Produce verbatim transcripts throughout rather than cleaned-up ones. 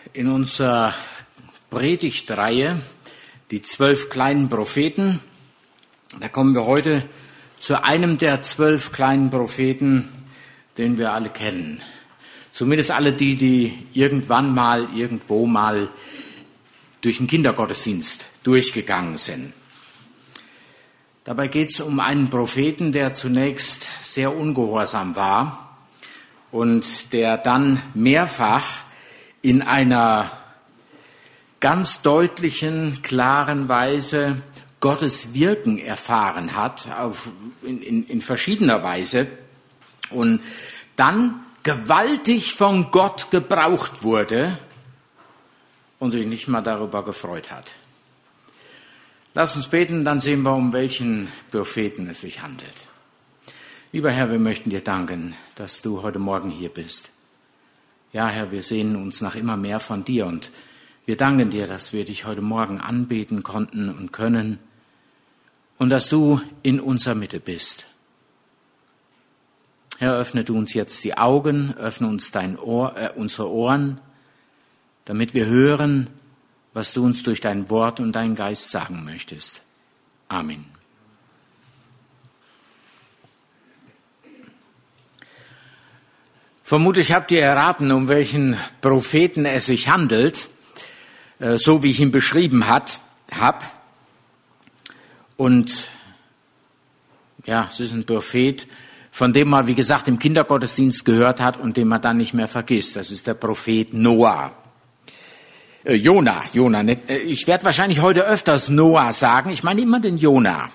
in unserer Predigtreihe, die zwölf kleinen Propheten. Da kommen wir heute zu einem der zwölf kleinen Propheten, den wir alle kennen. Zumindest alle die, die irgendwann mal, irgendwo mal durch den Kindergottesdienst durchgegangen sind. Dabei geht es um einen Propheten, der zunächst sehr ungehorsam war und der dann mehrfach in einer ganz deutlichen, klaren Weise Gottes Wirken erfahren hat, auf, in, in, in verschiedener Weise, und dann gewaltig von Gott gebraucht wurde und sich nicht mal darüber gefreut hat. Lass uns beten, dann sehen wir, um welchen Propheten es sich handelt. Lieber Herr, wir möchten dir danken, dass du heute Morgen hier bist. Ja, Herr, wir sehnen uns nach immer mehr von dir und wir danken dir, dass wir dich heute Morgen anbeten konnten und können und dass du in unserer Mitte bist. Herr, öffne du uns jetzt die Augen, öffne uns dein Ohr, äh, unsere Ohren, damit wir hören, was du uns durch dein Wort und deinen Geist sagen möchtest. Amen. Vermutlich habt ihr erraten, um welchen Propheten es sich handelt, so wie ich ihn beschrieben hat, habe. Und ja, es ist ein Prophet, von dem man, wie gesagt, im Kindergottesdienst gehört hat und den man dann nicht mehr vergisst. Das ist der Prophet Noah. Äh, Jona, Jona. Nicht, äh, ich werde wahrscheinlich heute öfters Noah sagen. Ich meine immer den Jona.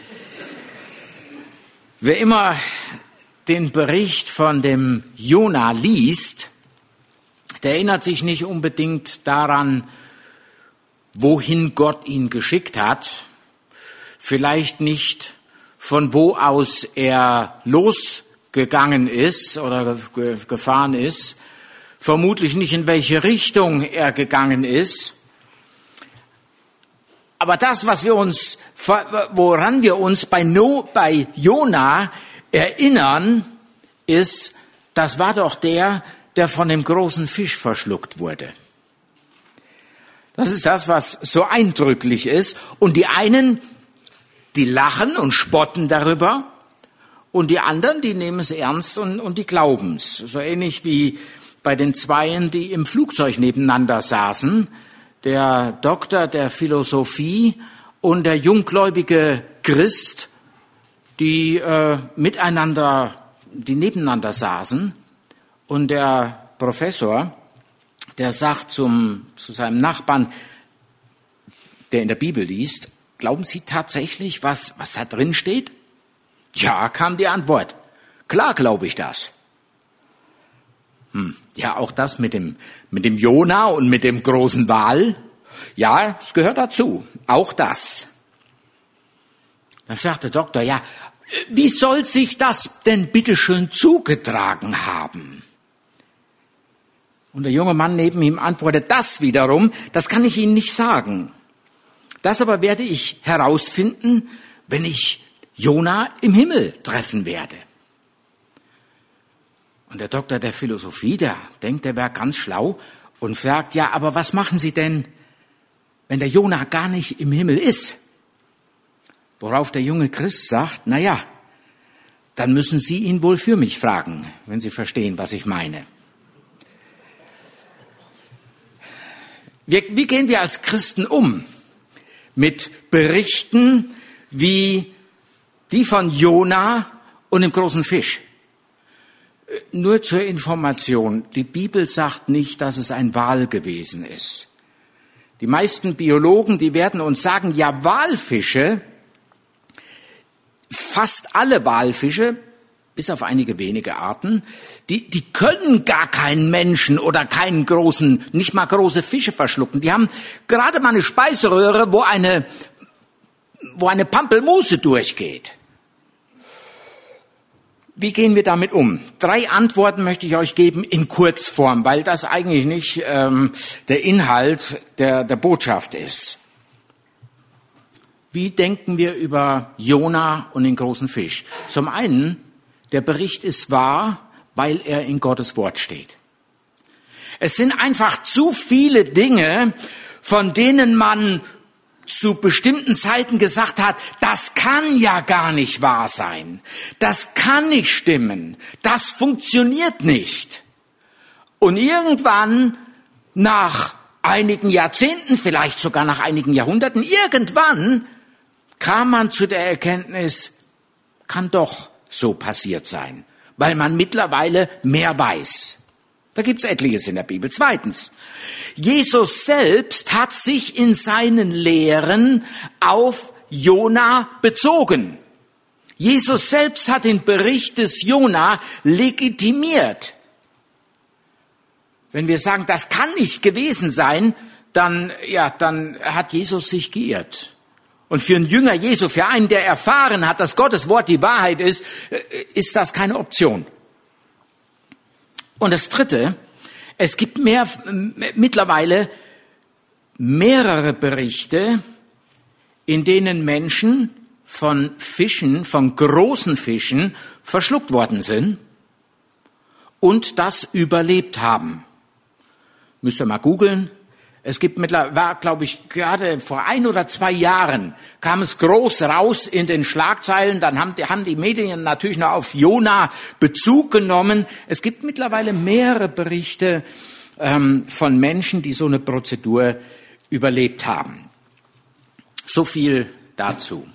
Wer immer den Bericht von dem Jona liest, der erinnert sich nicht unbedingt daran, wohin Gott ihn geschickt hat. Vielleicht nicht, von wo aus er losgegangen ist oder gefahren ist. Vermutlich nicht, in welche Richtung er gegangen ist. Aber das, was wir uns, woran wir uns bei, no, bei Jona erinnern, ist, das war doch der, der von dem großen Fisch verschluckt wurde. Das ist das, was so eindrücklich ist. Und die einen, die lachen und spotten darüber. Und die anderen, die nehmen es ernst und, und die glauben es. So ähnlich wie bei den Zweien, die im Flugzeug nebeneinander saßen. Der Doktor der Philosophie und der junggläubige Christ, die äh, miteinander, die nebeneinander saßen. Und der Professor, der sagt zum, zu seinem Nachbarn, der in der Bibel liest, glauben Sie tatsächlich, was, was da drin steht? Ja, kam die Antwort. Klar glaube ich das. Hm. Ja, auch das mit dem, mit dem Jona und mit dem großen Wal. Ja, es gehört dazu. Auch das. Dann sagt der Doktor, ja, wie soll sich das denn bitteschön zugetragen haben? Und der junge Mann neben ihm antwortet, das wiederum, das kann ich Ihnen nicht sagen. Das aber werde ich herausfinden, wenn ich Jona im Himmel treffen werde. Und der Doktor der Philosophie, der denkt, der wäre ganz schlau und fragt, ja, aber was machen Sie denn, wenn der Jona gar nicht im Himmel ist? Worauf der junge Christ sagt, na ja, dann müssen Sie ihn wohl für mich fragen, wenn Sie verstehen, was ich meine. Wir, wie gehen wir als Christen um mit Berichten wie die von Jona und dem großen Fisch? Nur zur Information, die Bibel sagt nicht, dass es ein Wal gewesen ist. Die meisten Biologen, die werden uns sagen, ja, Walfische, fast alle Walfische, bis auf einige wenige Arten, die, die können gar keinen Menschen oder keinen großen, nicht mal große Fische verschlucken. Die haben gerade mal eine Speiseröhre, wo eine, wo eine Pampelmuse durchgeht. Wie gehen wir damit um? Drei Antworten möchte ich euch geben in Kurzform, weil das eigentlich nicht ähm, der Inhalt der, der Botschaft ist. Wie denken wir über Jona und den großen Fisch? Zum einen, der Bericht ist wahr, weil er in Gottes Wort steht. Es sind einfach zu viele Dinge, von denen man zu bestimmten Zeiten gesagt hat, das kann ja gar nicht wahr sein. Das kann nicht stimmen. Das funktioniert nicht. Und irgendwann, nach einigen Jahrzehnten, vielleicht sogar nach einigen Jahrhunderten, irgendwann kam man zu der Erkenntnis, kann doch so passiert sein, weil man mittlerweile mehr weiß. Da gibt's etliches in der Bibel. Zweitens, Jesus selbst hat sich in seinen Lehren auf Jona bezogen. Jesus selbst hat den Bericht des Jona legitimiert. Wenn wir sagen, das kann nicht gewesen sein, dann, ja, dann hat Jesus sich geirrt. Und für einen Jünger Jesu, für einen, der erfahren hat, dass Gottes Wort die Wahrheit ist, ist das keine Option. Und das Dritte, es gibt mehr, mittlerweile mehrere Berichte, in denen Menschen von Fischen, von großen Fischen verschluckt worden sind und das überlebt haben. Müsst ihr mal googeln. Es gibt mittlerweile, war, glaube ich, gerade vor ein oder zwei Jahren kam es groß raus in den Schlagzeilen. Dann haben die, haben die Medien natürlich noch auf Jona Bezug genommen. Es gibt mittlerweile mehrere Berichte ähm, von Menschen, die so eine Prozedur überlebt haben. So viel dazu.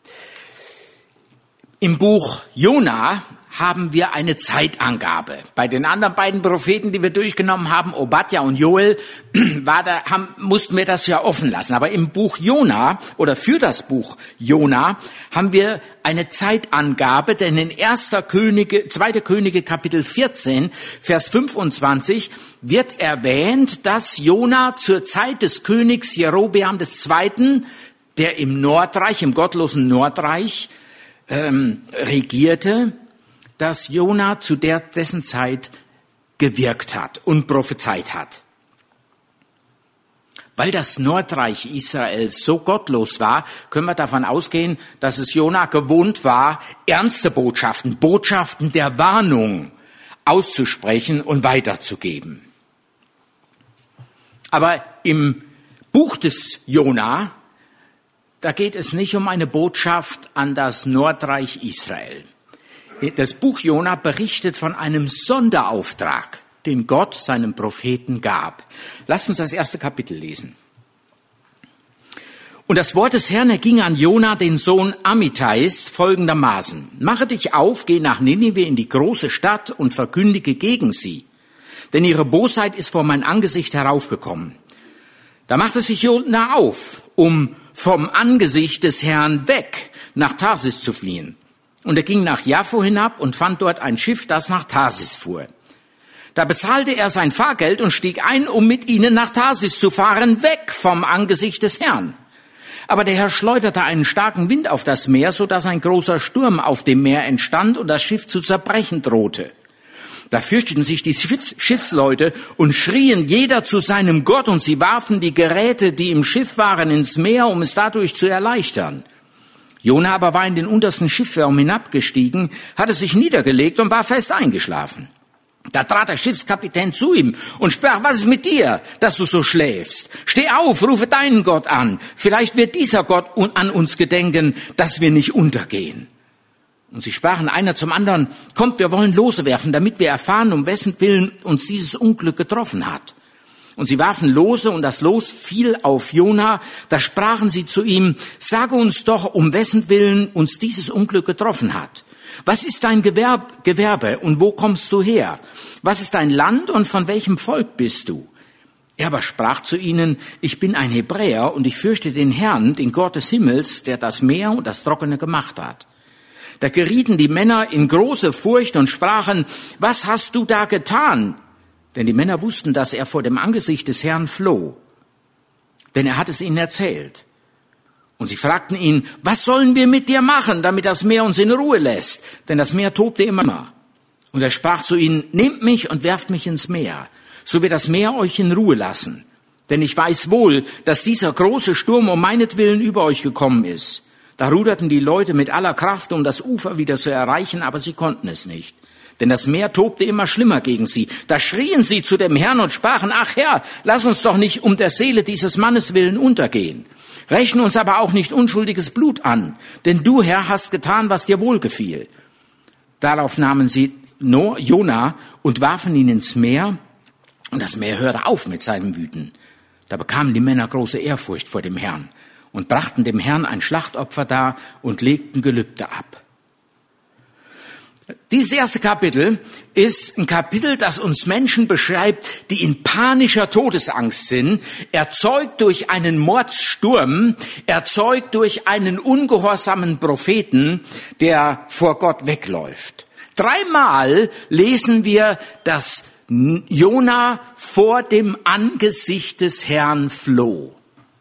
Im Buch Jona haben wir eine Zeitangabe. Bei den anderen beiden Propheten, die wir durchgenommen haben, Obadja und Joel, war da, haben, mussten wir das ja offen lassen. Aber im Buch Jona oder für das Buch Jona haben wir eine Zeitangabe, denn in erster Könige, zweiter Könige Kapitel vierzehn, Vers fünfundzwanzig wird erwähnt, dass Jona zur Zeit des Königs Jerobeam des Zweiten, der im Nordreich, im gottlosen Nordreich ähm, regierte, dass Jona zu der, dessen Zeit gewirkt hat und prophezeit hat. Weil das Nordreich Israels so gottlos war, können wir davon ausgehen, dass es Jona gewohnt war, ernste Botschaften, Botschaften der Warnung auszusprechen und weiterzugeben. Aber im Buch des Jona, da geht es nicht um eine Botschaft an das Nordreich Israel. Das Buch Jona berichtet von einem Sonderauftrag, den Gott seinem Propheten gab. Lasst uns das erste Kapitel lesen. Und das Wort des Herrn erging an Jona, den Sohn Amittais, folgendermaßen. Mache dich auf, geh nach Ninive in die große Stadt und verkündige gegen sie. Denn ihre Bosheit ist vor mein Angesicht heraufgekommen. Da machte sich Jona auf, um vom Angesicht des Herrn weg nach Tarsis zu fliehen. Und er ging nach Jaffo hinab und fand dort ein Schiff, das nach Tarsis fuhr. Da bezahlte er sein Fahrgeld und stieg ein, um mit ihnen nach Tarsis zu fahren, weg vom Angesicht des Herrn. Aber der Herr schleuderte einen starken Wind auf das Meer, so dass ein großer Sturm auf dem Meer entstand und das Schiff zu zerbrechen drohte. Da fürchteten sich die Schiffs- Schiffsleute und schrien jeder zu seinem Gott, und sie warfen die Geräte, die im Schiff waren, ins Meer, um es dadurch zu erleichtern. Jona aber war in den untersten Schiffraum hinabgestiegen, hatte sich niedergelegt und war fest eingeschlafen. Da trat der Schiffskapitän zu ihm und sprach, was ist mit dir, dass du so schläfst? Steh auf, rufe deinen Gott an. Vielleicht wird dieser Gott an uns gedenken, dass wir nicht untergehen. Und sie sprachen einer zum anderen, kommt, wir wollen Lose werfen, damit wir erfahren, um wessen Willen uns dieses Unglück getroffen hat. Und sie warfen Lose, und das Los fiel auf Jona. Da sprachen sie zu ihm, sage uns doch, um wessen Willen uns dieses Unglück getroffen hat. Was ist dein Gewerb, Gewerbe und wo kommst du her? Was ist dein Land und von welchem Volk bist du? Er aber sprach zu ihnen, ich bin ein Hebräer und ich fürchte den Herrn, den Gott des Himmels, der das Meer und das Trockene gemacht hat. Da gerieten die Männer in große Furcht und sprachen, was hast du da getan? Denn die Männer wussten, dass er vor dem Angesicht des Herrn floh. Denn er hat es ihnen erzählt. Und sie fragten ihn, was sollen wir mit dir machen, damit das Meer uns in Ruhe lässt? Denn das Meer tobte immer. Und er sprach zu ihnen, nehmt mich und werft mich ins Meer, so wird das Meer euch in Ruhe lassen. Denn ich weiß wohl, dass dieser große Sturm um meinetwillen über euch gekommen ist. Da ruderten die Leute mit aller Kraft, um das Ufer wieder zu erreichen, aber sie konnten es nicht. Denn das Meer tobte immer schlimmer gegen sie. Da schrien sie zu dem Herrn und sprachen, ach Herr, lass uns doch nicht um der Seele dieses Mannes willen untergehen. Rechne uns aber auch nicht unschuldiges Blut an, denn du, Herr, hast getan, was dir wohlgefiel. Darauf nahmen sie Jona und warfen ihn ins Meer, und das Meer hörte auf mit seinem Wüten. Da bekamen die Männer große Ehrfurcht vor dem Herrn und brachten dem Herrn ein Schlachtopfer dar und legten Gelübde ab. Dieses erste Kapitel ist ein Kapitel, das uns Menschen beschreibt, die in panischer Todesangst sind, erzeugt durch einen Mordssturm, erzeugt durch einen ungehorsamen Propheten, der vor Gott wegläuft. Dreimal lesen wir, dass Jona vor dem Angesicht des Herrn floh.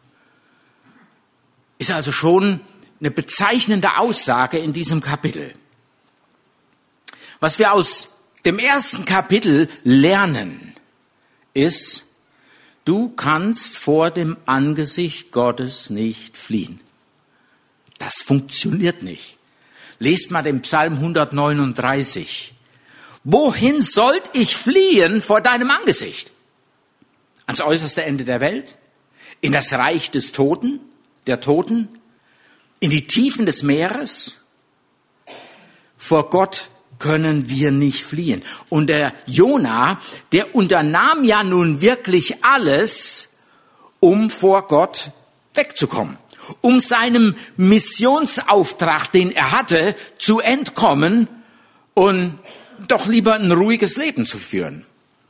Ist also schon eine bezeichnende Aussage in diesem Kapitel. Was wir aus dem ersten Kapitel lernen, ist, du kannst vor dem Angesicht Gottes nicht fliehen. Das funktioniert nicht. Lest mal den Psalm hundertneununddreißig. Wohin sollt ich fliehen vor deinem Angesicht? Ans äußerste Ende der Welt? In das Reich des Toten, der Toten? In die Tiefen des Meeres? Vor Gott können wir nicht fliehen. Und der Jona, der unternahm ja nun wirklich alles, um vor Gott wegzukommen, um seinem Missionsauftrag, den er hatte, zu entkommen und doch lieber ein ruhiges Leben zu führen.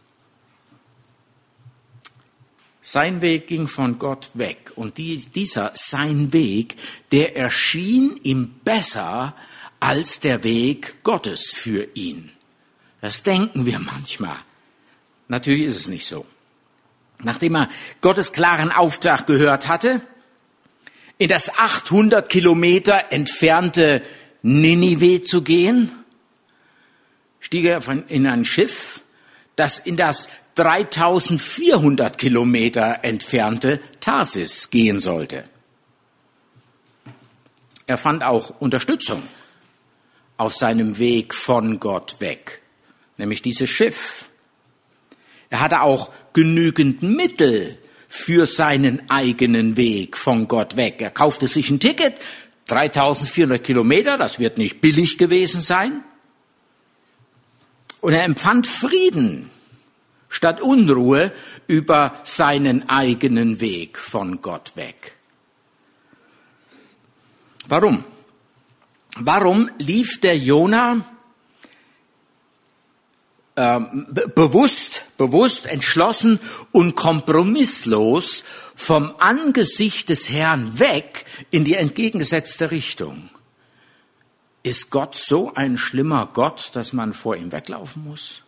Sein Weg ging von Gott weg und die, dieser, sein Weg, der erschien ihm besser als der Weg Gottes für ihn. Das denken wir manchmal. Natürlich ist es nicht so. Nachdem er Gottes klaren Auftrag gehört hatte, in das achthundert Kilometer entfernte Ninive zu gehen, stieg er in ein Schiff, das in das dreitausendvierhundert Kilometer entfernte Tarsis gehen sollte. Er fand auch Unterstützung auf seinem Weg von Gott weg, nämlich dieses Schiff. Er hatte auch genügend Mittel für seinen eigenen Weg von Gott weg. Er kaufte sich ein Ticket, dreitausendvierhundert Kilometer, das wird nicht billig gewesen sein. Und er empfand Frieden statt Unruhe über seinen eigenen Weg von Gott weg. Warum? Warum lief der Jona äh, be- bewusst, bewusst, entschlossen und kompromisslos vom Angesicht des Herrn weg in die entgegengesetzte Richtung? Ist Gott so ein schlimmer Gott, dass man vor ihm weglaufen muss?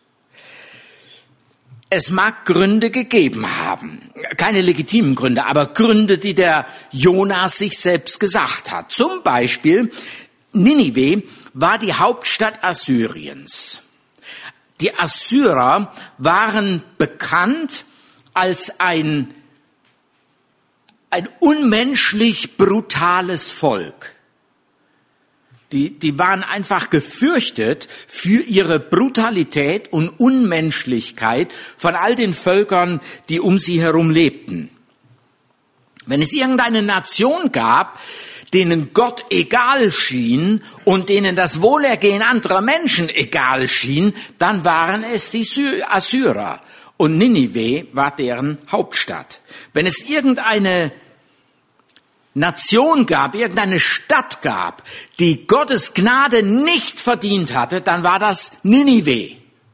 Es mag Gründe gegeben haben, keine legitimen Gründe, aber Gründe, die der Jona sich selbst gesagt hat. Zum Beispiel, Ninive war die Hauptstadt Assyriens. Die Assyrer waren bekannt als ein, ein unmenschlich brutales Volk. Die, die waren einfach gefürchtet für ihre Brutalität und Unmenschlichkeit von all den Völkern, die um sie herum lebten. Wenn es irgendeine Nation gab, denen Gott egal schien und denen das Wohlergehen anderer Menschen egal schien, dann waren es die Assyrer. Und Ninive war deren Hauptstadt. Wenn es irgendeine Nation gab, irgendeine Stadt gab, die Gottes Gnade nicht verdient hatte, dann war das Ninive.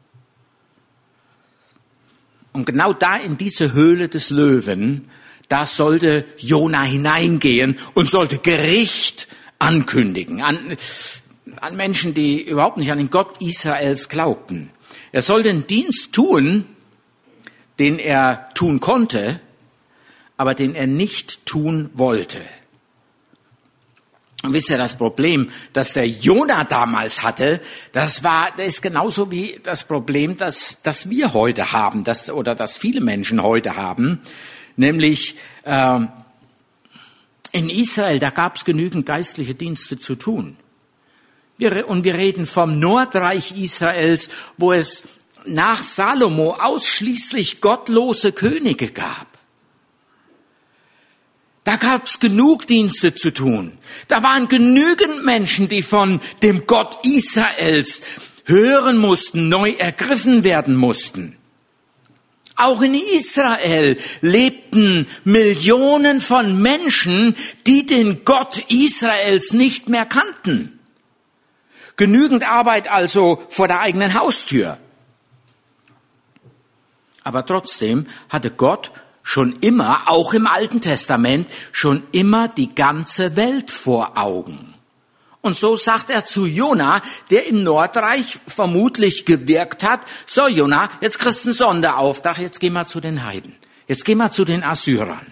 Und genau da in diese Höhle des Löwen, da sollte Jona hineingehen und sollte Gericht ankündigen an, an Menschen, die überhaupt nicht an den Gott Israels glaubten. Er sollte den Dienst tun, den er tun konnte, aber den er nicht tun wollte. Und wisst ihr, das Problem, das der Jona damals hatte, das war, das ist genauso wie das Problem, das, das wir heute haben, das, oder das viele Menschen heute haben, nämlich äh, in Israel, da gab es genügend geistliche Dienste zu tun. Wir, und wir reden vom Nordreich Israels, wo es nach Salomo ausschließlich gottlose Könige gab. Da gab's genug Dienste zu tun. Da waren genügend Menschen, die von dem Gott Israels hören mussten, neu ergriffen werden mussten. Auch in Israel lebten Millionen von Menschen, die den Gott Israels nicht mehr kannten. Genügend Arbeit also vor der eigenen Haustür. Aber trotzdem hatte Gott schon immer, auch im Alten Testament, schon immer die ganze Welt vor Augen. Und so sagt er zu Jona, der im Nordreich vermutlich gewirkt hat, so Jona, jetzt kriegst du einen Sonderauftrag, jetzt geh mal zu den Heiden, jetzt geh mal zu den Assyrern.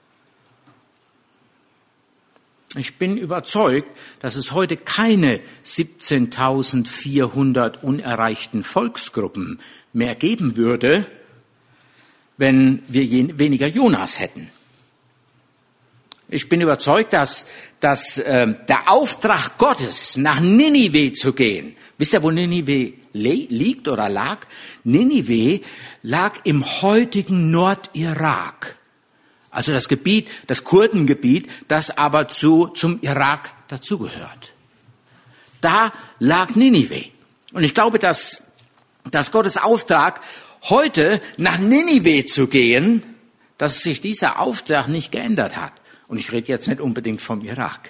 Ich bin überzeugt, dass es heute keine siebzehntausendvierhundert unerreichten Volksgruppen mehr geben würde, wenn wir weniger Jonas hätten. Ich bin überzeugt, dass, dass äh, der Auftrag Gottes, nach Ninive zu gehen, wisst ihr, wo Ninive le- liegt oder lag? Ninive lag im heutigen Nordirak. Also das Gebiet, das Kurdengebiet, das aber zu, zum Irak dazugehört. Da lag Ninive. Und ich glaube, dass, dass Gottes Auftrag, heute nach Ninive zu gehen, dass sich dieser Auftrag nicht geändert hat. Und ich rede jetzt nicht unbedingt vom Irak.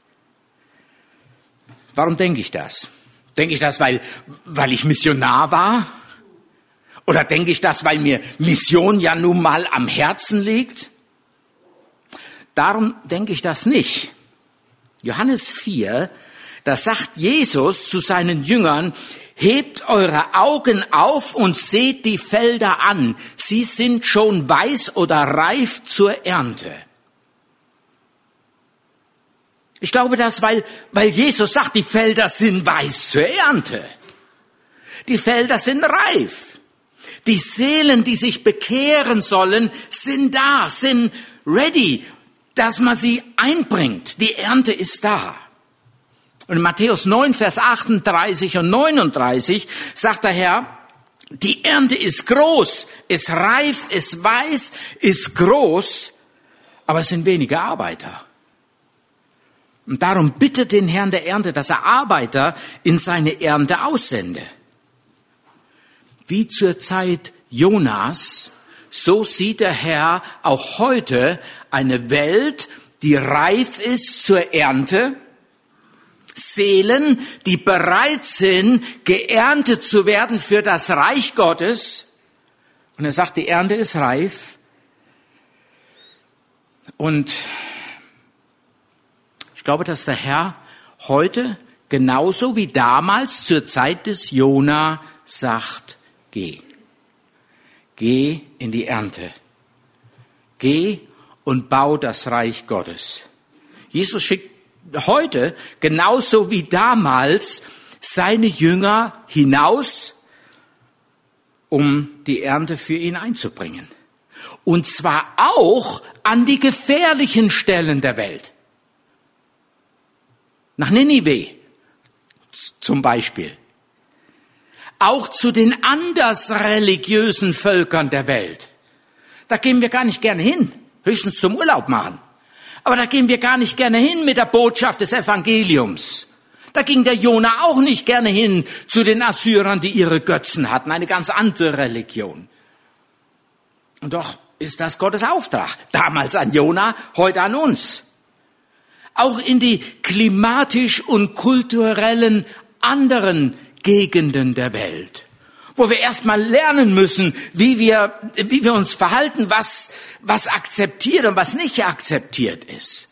Warum denke ich das? Denke ich das, weil, weil ich Missionar war? Oder denke ich das, weil mir Mission ja nun mal am Herzen liegt? Darum denke ich das nicht. Johannes vier, da sagt Jesus zu seinen Jüngern, hebt eure Augen auf und seht die Felder an. Sie sind schon weiß oder reif zur Ernte. Ich glaube das, weil, weil Jesus sagt, die Felder sind weiß zur Ernte. Die Felder sind reif. Die Seelen, die sich bekehren sollen, sind da, sind ready, dass man sie einbringt. Die Ernte ist da. Und in Matthäus neun, Vers achtunddreißig und neununddreißig sagt der Herr, die Ernte ist groß, ist reif, ist weiß, ist groß, aber es sind wenige Arbeiter. Und darum bittet den Herrn der Ernte, dass er Arbeiter in seine Ernte aussende. Wie zur Zeit Jonas, so sieht der Herr auch heute eine Welt, die reif ist zur Ernte, Seelen, die bereit sind, geerntet zu werden für das Reich Gottes. Und er sagt, die Ernte ist reif. Und ich glaube, dass der Herr heute genauso wie damals zur Zeit des Jona sagt, geh. Geh in die Ernte. Geh und bau das Reich Gottes. Jesus schickt heute, genauso wie damals, seine Jünger hinaus, um die Ernte für ihn einzubringen. Und zwar auch an die gefährlichen Stellen der Welt. Nach Ninive zum Beispiel. Auch zu den anders religiösen Völkern der Welt. Da gehen wir gar nicht gerne hin, höchstens zum Urlaub machen. Aber da gehen wir gar nicht gerne hin mit der Botschaft des Evangeliums. Da ging der Jona auch nicht gerne hin zu den Assyrern, die ihre Götzen hatten, eine ganz andere Religion. Und doch ist das Gottes Auftrag. Damals an Jona, heute an uns. Auch in die klimatisch und kulturellen anderen Gegenden der Welt, wo wir erstmal lernen müssen, wie wir, wie wir uns verhalten, was, was akzeptiert und was nicht akzeptiert ist.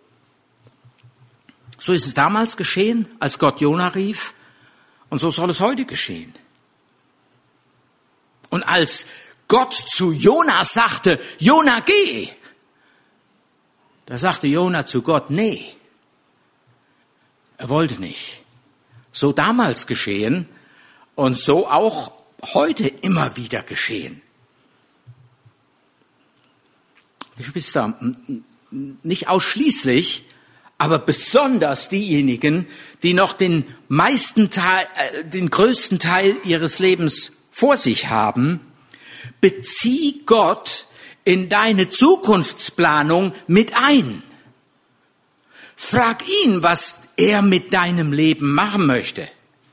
So ist es damals geschehen, als Gott Jona rief, und so soll es heute geschehen. Und als Gott zu Jona sagte, Jona, geh, da sagte Jona zu Gott, nee, er wollte nicht. So damals geschehen und so auch heute immer wieder geschehen. Geschwister, nicht ausschließlich, aber besonders diejenigen, die noch den meisten Teil, äh, den größten Teil ihres Lebens vor sich haben, bezieh Gott in deine Zukunftsplanung mit ein. Frag ihn, was er mit deinem Leben machen möchte.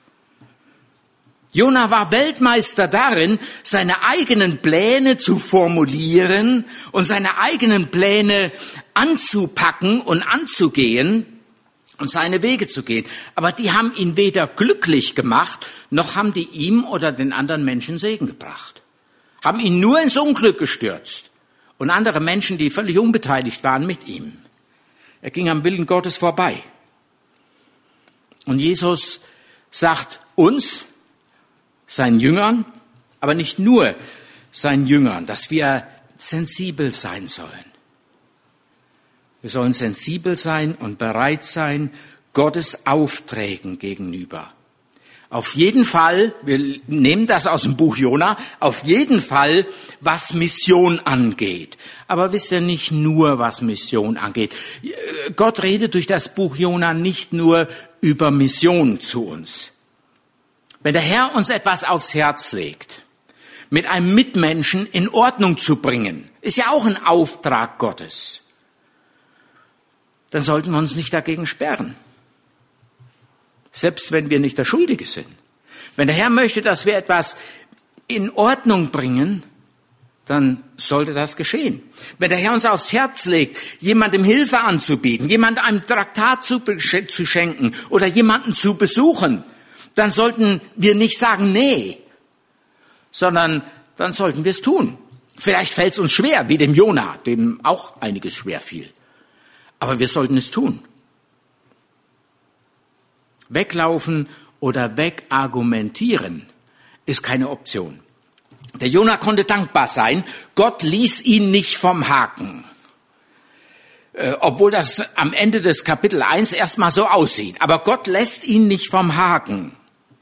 Jona war Weltmeister darin, seine eigenen Pläne zu formulieren und seine eigenen Pläne anzupacken und anzugehen und seine Wege zu gehen. Aber die haben ihn weder glücklich gemacht, noch haben die ihm oder den anderen Menschen Segen gebracht. Haben ihn nur ins Unglück gestürzt und andere Menschen, die völlig unbeteiligt waren, mit ihm. Er ging am Willen Gottes vorbei. Und Jesus sagt uns, seinen Jüngern, aber nicht nur seinen Jüngern, dass wir sensibel sein sollen. Wir sollen sensibel sein und bereit sein, Gottes Aufträgen gegenüber. Auf jeden Fall, wir nehmen das aus dem Buch Jona, auf jeden Fall, was Mission angeht. Aber wisst ihr, nicht nur, was Mission angeht. Gott redet durch das Buch Jona nicht nur über Mission zu uns. Wenn der Herr uns etwas aufs Herz legt, mit einem Mitmenschen in Ordnung zu bringen, ist ja auch ein Auftrag Gottes, dann sollten wir uns nicht dagegen sperren. Selbst wenn wir nicht der Schuldige sind. Wenn der Herr möchte, dass wir etwas in Ordnung bringen, dann sollte das geschehen. Wenn der Herr uns aufs Herz legt, jemandem Hilfe anzubieten, jemandem ein Traktat zu, zu schenken oder jemanden zu besuchen, dann sollten wir nicht sagen, nee, sondern dann sollten wir es tun. Vielleicht fällt es uns schwer, wie dem Jona, dem auch einiges schwer fiel. Aber wir sollten es tun. Weglaufen oder wegargumentieren ist keine Option. Der Jona konnte dankbar sein. Gott ließ ihn nicht vom Haken. Äh, obwohl das am Ende des Kapitel eins erstmal so aussieht. Aber Gott lässt ihn nicht vom Haken.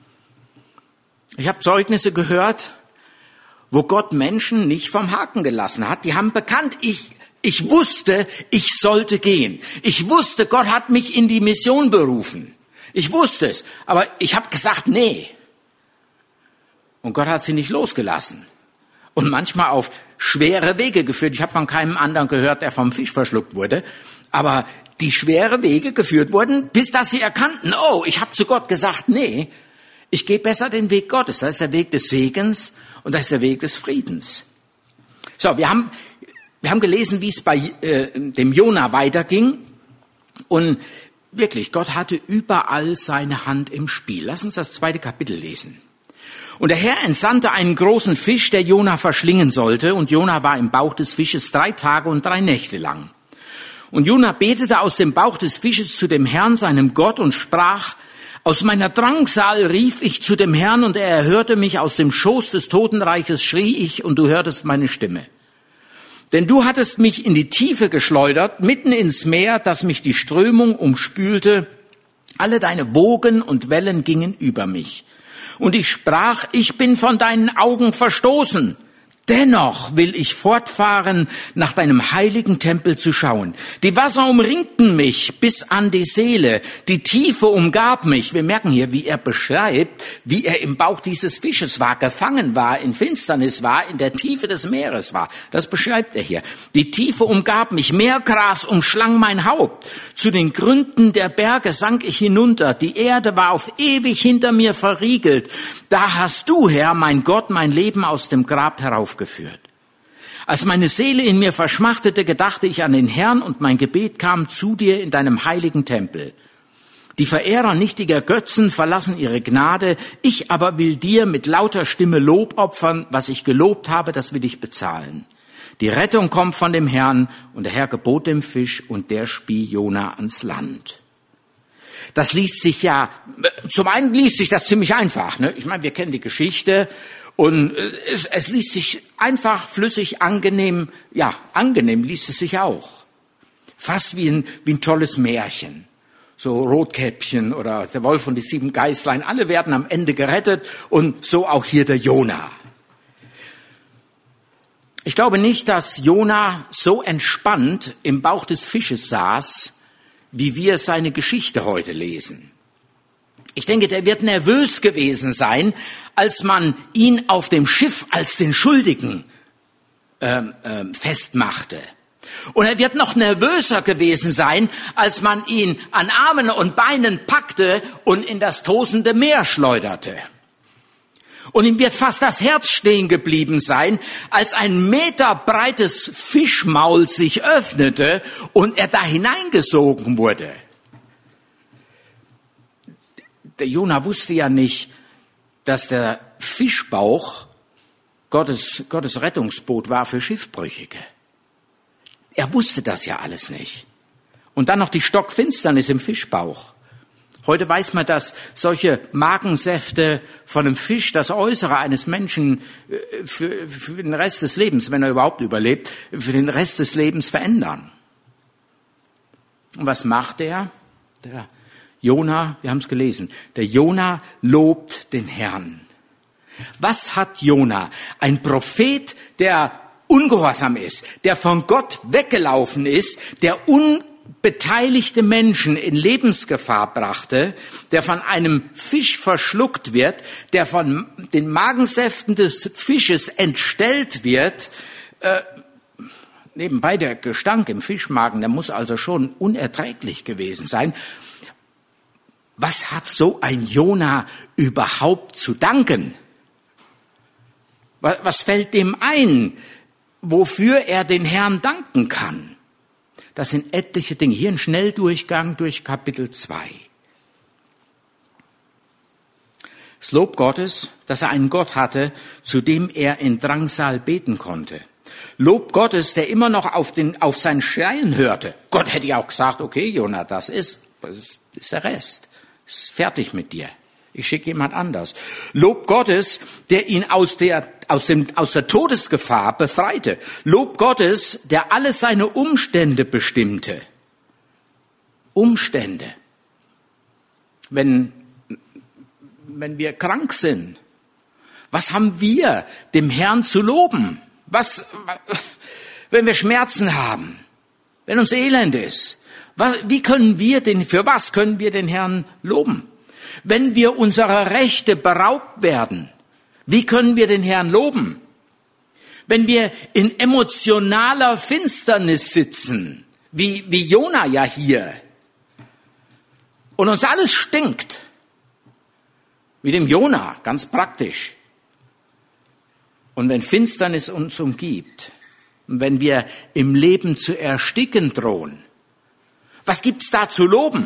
Ich habe Zeugnisse gehört, wo Gott Menschen nicht vom Haken gelassen hat. Die haben bekannt, ich, ich wusste, ich sollte gehen. Ich wusste, Gott hat mich in die Mission berufen. Ich wusste es, aber ich habe gesagt, nee. Und Gott hat sie nicht losgelassen. Und manchmal auf schwere Wege geführt. Ich habe von keinem anderen gehört, der vom Fisch verschluckt wurde. Aber die schwere Wege geführt wurden, bis dass sie erkannten, oh, ich habe zu Gott gesagt, nee. Ich gehe besser den Weg Gottes. Das ist der Weg des Segens und das ist der Weg des Friedens. So, wir haben, wir haben gelesen, wie es bei äh, dem Jona weiterging. Und wirklich, Gott hatte überall seine Hand im Spiel. Lass uns das zweite Kapitel lesen. Und der Herr entsandte einen großen Fisch, der Jona verschlingen sollte. Und Jona war im Bauch des Fisches drei Tage und drei Nächte lang. Und Jona betete aus dem Bauch des Fisches zu dem Herrn, seinem Gott, und sprach, aus meiner Drangsal rief ich zu dem Herrn, und er erhörte mich. Aus dem Schoß des Totenreiches schrie ich, und du hörtest meine Stimme. Denn du hattest mich in die Tiefe geschleudert, mitten ins Meer, dass mich die Strömung umspülte. Alle deine Wogen und Wellen gingen über mich. Und ich sprach, ich bin von deinen Augen verstoßen. Dennoch will ich fortfahren, nach deinem heiligen Tempel zu schauen. Die Wasser umringten mich bis an die Seele. Die Tiefe umgab mich. Wir merken hier, wie er beschreibt, wie er im Bauch dieses Fisches war, gefangen war, in Finsternis war, in der Tiefe des Meeres war. Das beschreibt er hier. Die Tiefe umgab mich. Meergras umschlang mein Haupt. Zu den Gründen der Berge sank ich hinunter. Die Erde war auf ewig hinter mir verriegelt. Da hast du, Herr, mein Gott, mein Leben aus dem Grab heraufgeführt. Als meine Seele in mir verschmachtete, gedachte ich an den Herrn, und mein Gebet kam zu dir in deinem heiligen Tempel. Die Verehrer nichtiger Götzen verlassen ihre Gnade, ich aber will dir mit lauter Stimme Lob opfern, was ich gelobt habe, das will ich bezahlen. Die Rettung kommt von dem Herrn, und der Herr gebot dem Fisch, und der spie Jona ans Land. Das liest sich ja, zum einen liest sich das ziemlich einfach, ne? Ich meine, wir kennen die Geschichte. Und es, es liest sich einfach, flüssig, angenehm, ja, angenehm liest es sich auch. Fast wie ein, wie ein tolles Märchen. So Rotkäppchen oder der Wolf und die sieben Geißlein, alle werden am Ende gerettet, und so auch hier der Jona. Ich glaube nicht, dass Jona so entspannt im Bauch des Fisches saß, wie wir seine Geschichte heute lesen. Ich denke, der wird nervös gewesen sein, als man ihn auf dem Schiff als den Schuldigen ähm, ähm, festmachte. Und er wird noch nervöser gewesen sein, als man ihn an Armen und Beinen packte und in das tosende Meer schleuderte. Und ihm wird fast das Herz stehen geblieben sein, als ein Meter breites Fischmaul sich öffnete und er da hineingesogen wurde. Der Jona wusste ja nicht, dass der Fischbauch Gottes, Gottes Rettungsboot war für Schiffbrüchige. Er wusste das ja alles nicht. Und dann noch die Stockfinsternis im Fischbauch. Heute weiß man, dass solche Magensäfte von einem Fisch das Äußere eines Menschen für, für den Rest des Lebens, wenn er überhaupt überlebt, für den Rest des Lebens verändern. Und was macht er? Der Jona, wir haben es gelesen, der Jona lobt den Herrn. Was hat Jona? Ein Prophet, der ungehorsam ist, der von Gott weggelaufen ist, der unbeteiligte Menschen in Lebensgefahr brachte, der von einem Fisch verschluckt wird, der von den Magensäften des Fisches entstellt wird. Äh, nebenbei der Gestank im Fischmagen, der muss also schon unerträglich gewesen sein. Was hat so ein Jona überhaupt zu danken? Was fällt dem ein, wofür er den Herrn danken kann? Das sind etliche Dinge. Hier ein Schnelldurchgang durch Kapitel zwei. Das Lob Gottes, dass er einen Gott hatte, zu dem er in Drangsal beten konnte. Lob Gottes, der immer noch auf, den, auf sein Schreien hörte. Gott hätte ja auch gesagt, okay, Jona, das ist, das ist der Rest. Ist fertig mit dir. Ich schicke jemand anders. Lob Gottes, der ihn aus der, aus dem, aus der Todesgefahr befreite. Lob Gottes, der alle seine Umstände bestimmte. Umstände. Wenn, wenn wir krank sind, was haben wir dem Herrn zu loben? Was, wenn wir Schmerzen haben, wenn uns Elend ist, was, wie können wir den, für was können wir den Herrn loben? Wenn wir unserer Rechte beraubt werden, wie können wir den Herrn loben? Wenn wir in emotionaler Finsternis sitzen, wie, wie Jona ja hier, und uns alles stinkt, wie dem Jona, ganz praktisch. Und wenn Finsternis uns umgibt, und wenn wir im Leben zu ersticken drohen, was gibt's da zu loben?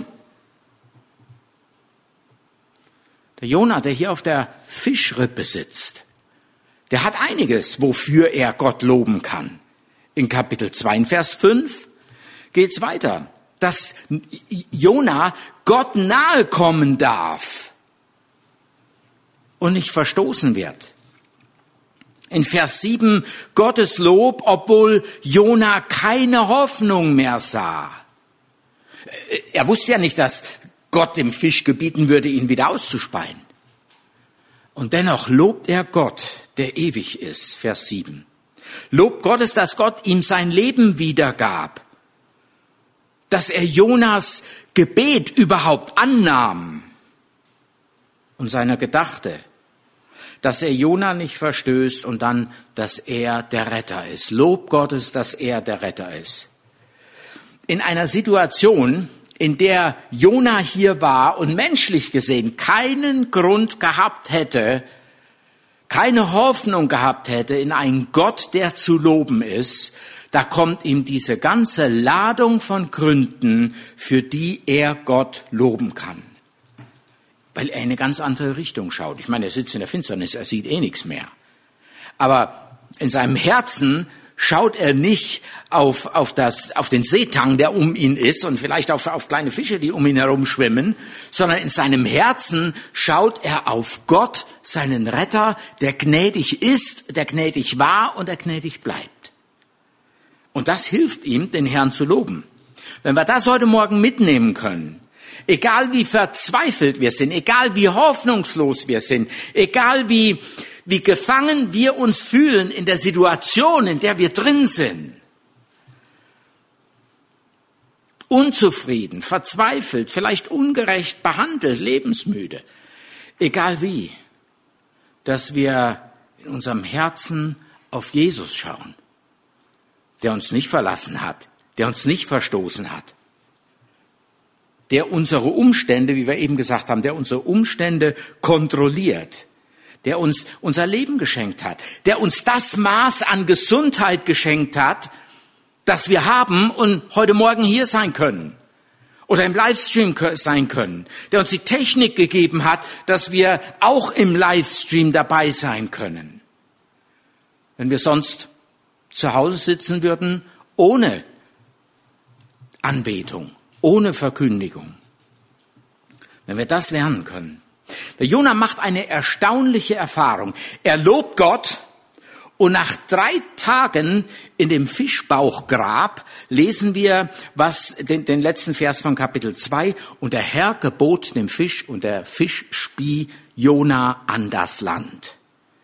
Der Jona, der hier auf der Fischrippe sitzt, der hat einiges, wofür er Gott loben kann. In Kapitel zwei, Vers fünf geht's weiter, dass Jona Gott nahe kommen darf und nicht verstoßen wird. In Vers sieben Gottes Lob, obwohl Jona keine Hoffnung mehr sah. Er wusste ja nicht, dass Gott dem Fisch gebieten würde, ihn wieder auszuspeien. Und dennoch lobt er Gott, der ewig ist, Vers sieben. Lobt Gottes, dass Gott ihm sein Leben wiedergab, dass er Jonas Gebet überhaupt annahm und seiner gedachte, dass er Jona nicht verstößt und dann, dass er der Retter ist. Lob Gottes, dass er der Retter ist. In einer Situation, in der Jona hier war und menschlich gesehen keinen Grund gehabt hätte, keine Hoffnung gehabt hätte in einen Gott, der zu loben ist, da kommt ihm diese ganze Ladung von Gründen, für die er Gott loben kann. Weil er in eine ganz andere Richtung schaut. Ich meine, er sitzt in der Finsternis, er sieht eh nichts mehr. Aber in seinem Herzen schaut er nicht auf, auf, das, auf den Seetang, der um ihn ist und vielleicht auf, auf kleine Fische, die um ihn herum schwimmen, sondern in seinem Herzen schaut er auf Gott, seinen Retter, der gnädig ist, der gnädig war und der gnädig bleibt. Und das hilft ihm, den Herrn zu loben. Wenn wir das heute Morgen mitnehmen können, egal wie verzweifelt wir sind, egal wie hoffnungslos wir sind, egal wie, wie gefangen wir uns fühlen in der Situation, in der wir drin sind. unzufrieden, verzweifelt, vielleicht ungerecht behandelt, lebensmüde, egal wie, dass wir in unserem Herzen auf Jesus schauen, der uns nicht verlassen hat, der uns nicht verstoßen hat, der unsere Umstände, wie wir eben gesagt haben, der unsere Umstände kontrolliert, der uns unser Leben geschenkt hat, der uns das Maß an Gesundheit geschenkt hat, das wir haben und heute Morgen hier sein können oder im Livestream sein können, der uns die Technik gegeben hat, dass wir auch im Livestream dabei sein können. Wenn wir sonst zu Hause sitzen würden, ohne Anbetung, ohne Verkündigung. Wenn wir das lernen können. Der Jona macht eine erstaunliche Erfahrung. Er lobt Gott und nach drei Tagen in dem Fischbauchgrab lesen wir was den, den letzten Vers von Kapitel zwei. Und der Herr gebot dem Fisch und der Fisch spie Jona an das Land.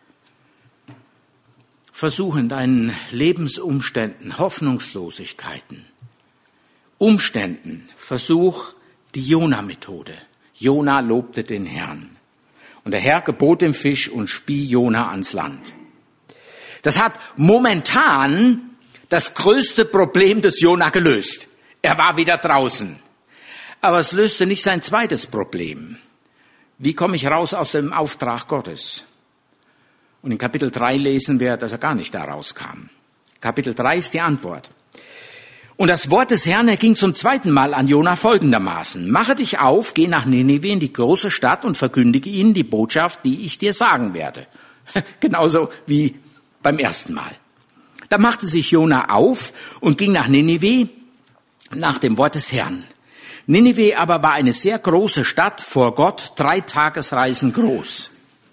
Versuch in deinen Lebensumständen, Hoffnungslosigkeiten, Umständen, versuch die Jona-Methode. Jona lobte den Herrn. Und der Herr gebot dem Fisch und spie Jona ans Land. Das hat momentan das größte Problem des Jona gelöst. Er war wieder draußen. Aber es löste nicht sein zweites Problem. Wie komme ich raus aus dem Auftrag Gottes? Und in Kapitel drei lesen wir, dass er gar nicht da rauskam. Kapitel drei ist die Antwort. Und das Wort des Herrn erging zum zweiten Mal an Jona folgendermaßen. Mache dich auf, geh nach Ninive in die große Stadt und verkündige ihnen die Botschaft, die ich dir sagen werde. Genauso wie beim ersten Mal. Da machte sich Jona auf und ging nach Ninive nach dem Wort des Herrn. Ninive aber war eine sehr große Stadt, vor Gott drei Tagesreisen groß.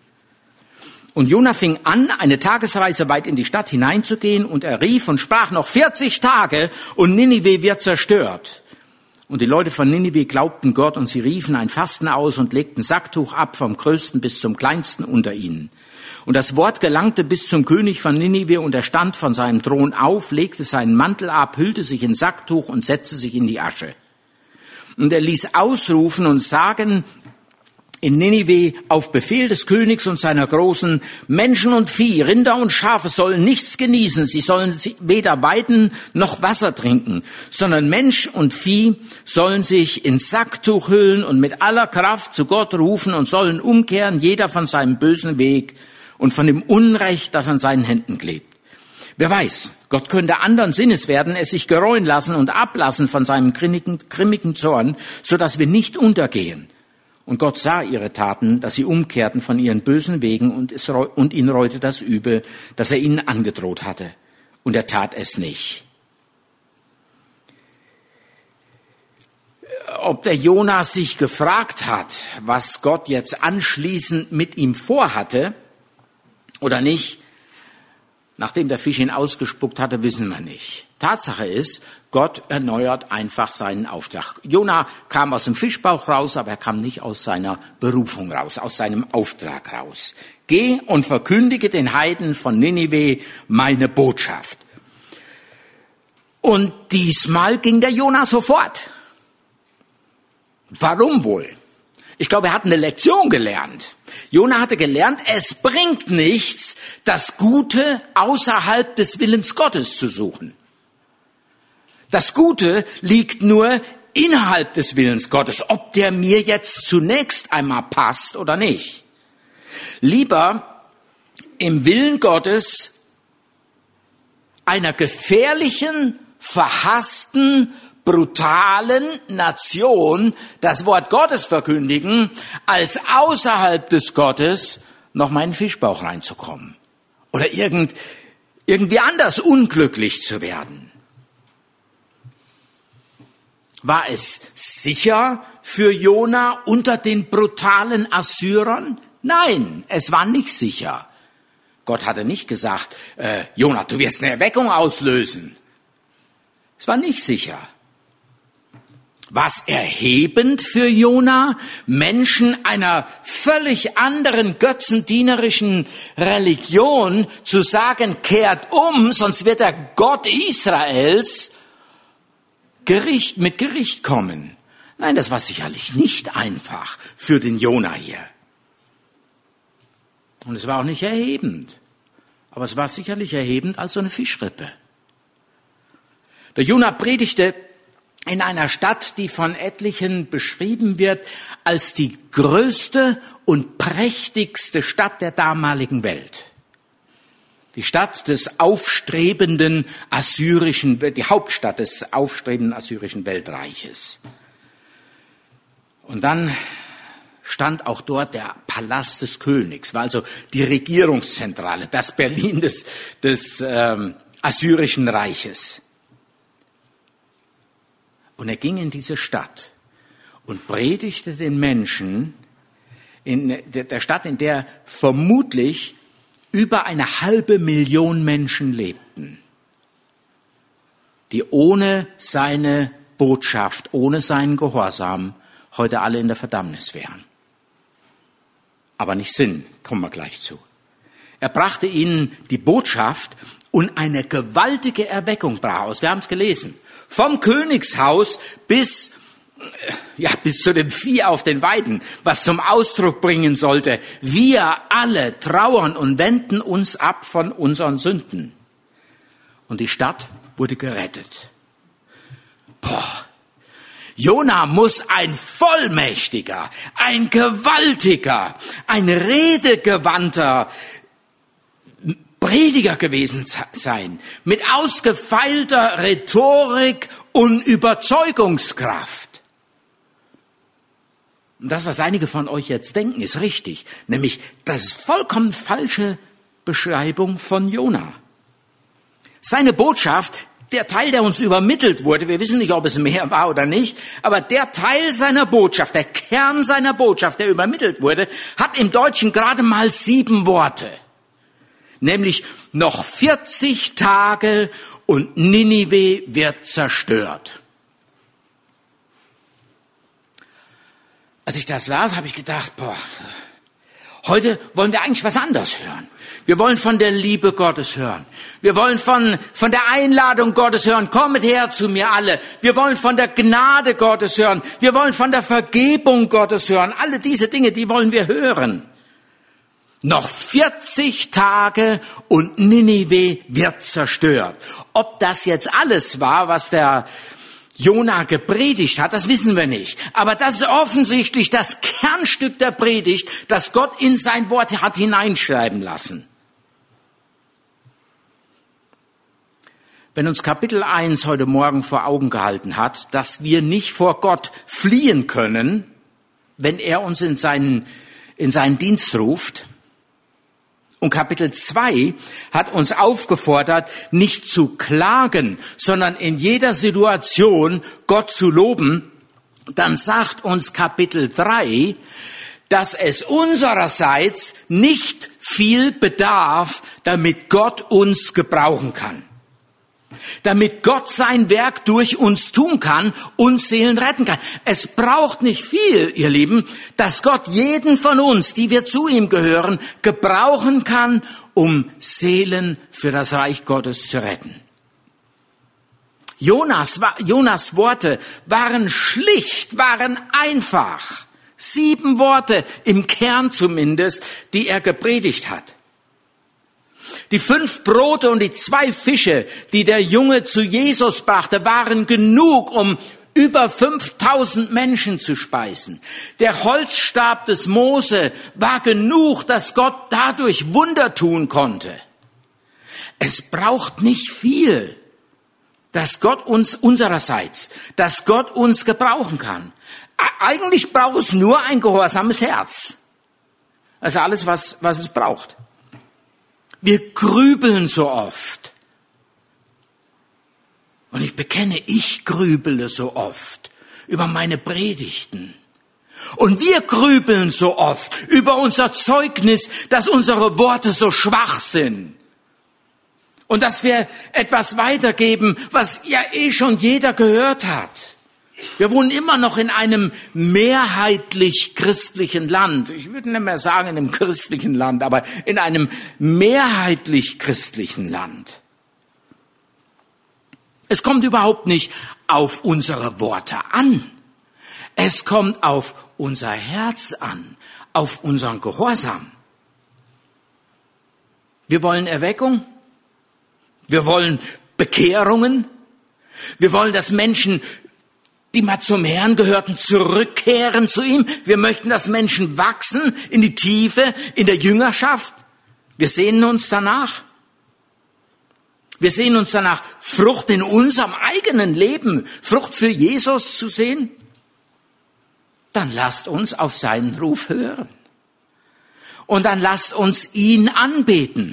Und Jona fing an, eine Tagesreise weit in die Stadt hineinzugehen, und er rief und sprach, noch vierzig Tage und Ninive wird zerstört. Und die Leute von Ninive glaubten Gott, und sie riefen ein Fasten aus und legten Sacktuch ab, vom Größten bis zum Kleinsten unter ihnen. Und das Wort gelangte bis zum König von Ninive, und er stand von seinem Thron auf, legte seinen Mantel ab, hüllte sich in Sacktuch und setzte sich in die Asche. Und er ließ ausrufen und sagen in Ninive auf Befehl des Königs und seiner Großen, Menschen und Vieh, Rinder und Schafe sollen nichts genießen, sie sollen weder weiden noch Wasser trinken, sondern Mensch und Vieh sollen sich in Sacktuch hüllen und mit aller Kraft zu Gott rufen und sollen umkehren, jeder von seinem bösen Weg und von dem Unrecht, das an seinen Händen klebt. Wer weiß, Gott könnte anderen Sinnes werden, es sich gereuen lassen und ablassen von seinem grimmigen, grimmigen Zorn, so dass wir nicht untergehen. Und Gott sah ihre Taten, dass sie umkehrten von ihren bösen Wegen, und, es, und ihn reute das Übel, das er ihnen angedroht hatte. Und er tat es nicht. Ob der Jona sich gefragt hat, was Gott jetzt anschließend mit ihm vorhatte oder nicht, nachdem der Fisch ihn ausgespuckt hatte, wissen wir nicht. Tatsache ist, Gott erneuert einfach seinen Auftrag. Jona kam aus dem Fischbauch raus, aber er kam nicht aus seiner Berufung raus, aus seinem Auftrag raus. Geh und verkündige den Heiden von Ninive meine Botschaft. Und diesmal ging der Jona sofort. Warum wohl? Ich glaube, er hat eine Lektion gelernt. Jona hatte gelernt, es bringt nichts, das Gute außerhalb des Willens Gottes zu suchen. Das Gute liegt nur innerhalb des Willens Gottes, ob der mir jetzt zunächst einmal passt oder nicht. Lieber im Willen Gottes einer gefährlichen, verhassten, brutalen Nation das Wort Gottes verkündigen, als außerhalb des Gottes noch mal in den Fischbauch reinzukommen oder irgend, irgendwie anders unglücklich zu werden. War es sicher für Jona unter den brutalen Assyrern? Nein, es war nicht sicher. Gott hatte nicht gesagt, äh, Jona, du wirst eine Erweckung auslösen. Es war nicht sicher. War es erhebend für Jona, Menschen einer völlig anderen götzendienerischen Religion zu sagen, kehrt um, sonst wird der Gott Israels Gericht, mit Gericht kommen. Nein, das war sicherlich nicht einfach für den Jona hier. Und es war auch nicht erhebend. Aber es war sicherlich erhebend als so eine Fischrippe. Der Jona predigte in einer Stadt, die von etlichen beschrieben wird als die größte und prächtigste Stadt der damaligen Welt. Die Stadt des aufstrebenden assyrischen, die Hauptstadt des aufstrebenden assyrischen Weltreiches. Und dann stand auch dort der Palast des Königs, war also die Regierungszentrale, das Berlin des, des ähm, assyrischen Reiches. Und er ging in diese Stadt und predigte den Menschen in der Stadt, in der vermutlich über eine halbe Million Menschen lebten, die ohne seine Botschaft, ohne seinen Gehorsam heute alle in der Verdammnis wären. Aber nicht Sinn, kommen wir gleich zu. Er brachte ihnen die Botschaft und eine gewaltige Erweckung brach aus. Wir haben es gelesen. Vom Königshaus bis, ja, bis zu dem Vieh auf den Weiden, was zum Ausdruck bringen sollte, wir alle trauern und wenden uns ab von unseren Sünden. Und die Stadt wurde gerettet. Boah. Jona muss ein vollmächtiger, ein gewaltiger, ein redegewandter Prediger gewesen sein, mit ausgefeilter Rhetorik und Überzeugungskraft. Und das, was einige von euch jetzt denken, ist richtig, nämlich das ist vollkommen falsche Beschreibung von Jona. Seine Botschaft, der Teil, der uns übermittelt wurde, wir wissen nicht, ob es mehr war oder nicht, aber der Teil seiner Botschaft, der Kern seiner Botschaft, der übermittelt wurde, hat im Deutschen gerade mal sieben Worte. Nämlich noch vierzig Tage und Ninive wird zerstört. Als ich das las, habe ich gedacht, boah, heute wollen wir eigentlich was anderes hören. Wir wollen von der Liebe Gottes hören. Wir wollen von, von der Einladung Gottes hören. Kommet her zu mir alle. Wir wollen von der Gnade Gottes hören. Wir wollen von der Vergebung Gottes hören. Alle diese Dinge, die wollen wir hören. Noch vierzig Tage und Ninive wird zerstört. Ob das jetzt alles war, was der Jona gepredigt hat, das wissen wir nicht. Aber das ist offensichtlich das Kernstück der Predigt, das Gott in sein Wort hat hineinschreiben lassen. Wenn uns Kapitel eins heute Morgen vor Augen gehalten hat, dass wir nicht vor Gott fliehen können, wenn er uns in seinen, in seinen Dienst ruft, und Kapitel zwei hat uns aufgefordert, nicht zu klagen, sondern in jeder Situation Gott zu loben, dann sagt uns Kapitel drei, dass es unsererseits nicht viel bedarf, damit Gott uns gebrauchen kann. Damit Gott sein Werk durch uns tun kann und Seelen retten kann. Es braucht nicht viel, ihr Lieben, dass Gott jeden von uns, die wir zu ihm gehören, gebrauchen kann, um Seelen für das Reich Gottes zu retten. Jonas, Jonas Worte waren schlicht, waren einfach. Sieben Worte, im Kern zumindest, die er gepredigt hat. Die fünf Brote und die zwei Fische, die der Junge zu Jesus brachte, waren genug, um über fünftausend Menschen zu speisen. Der Holzstab des Mose war genug, dass Gott dadurch Wunder tun konnte. Es braucht nicht viel, dass Gott uns unsererseits, dass Gott uns gebrauchen kann. Eigentlich braucht es nur ein gehorsames Herz. Das ist alles, was, was es braucht. Wir grübeln so oft. Und ich bekenne, ich grübele so oft über meine Predigten. Und wir grübeln so oft über unser Zeugnis, dass unsere Worte so schwach sind. Und dass wir etwas weitergeben, was ja eh schon jeder gehört hat. Wir wohnen immer noch in einem mehrheitlich christlichen Land. Ich würde nicht mehr sagen in einem christlichen Land, aber in einem mehrheitlich christlichen Land. Es kommt überhaupt nicht auf unsere Worte an. Es kommt auf unser Herz an, auf unseren Gehorsam. Wir wollen Erweckung. Wir wollen Bekehrungen. Wir wollen, dass Menschen, die mal zum Herrn gehörten, zurückkehren zu ihm. Wir möchten, dass Menschen wachsen in die Tiefe, in der Jüngerschaft. Wir sehnen uns danach. Wir sehnen uns danach, Frucht in unserem eigenen Leben, Frucht für Jesus zu sehen. Dann lasst uns auf seinen Ruf hören. Und dann lasst uns ihn anbeten.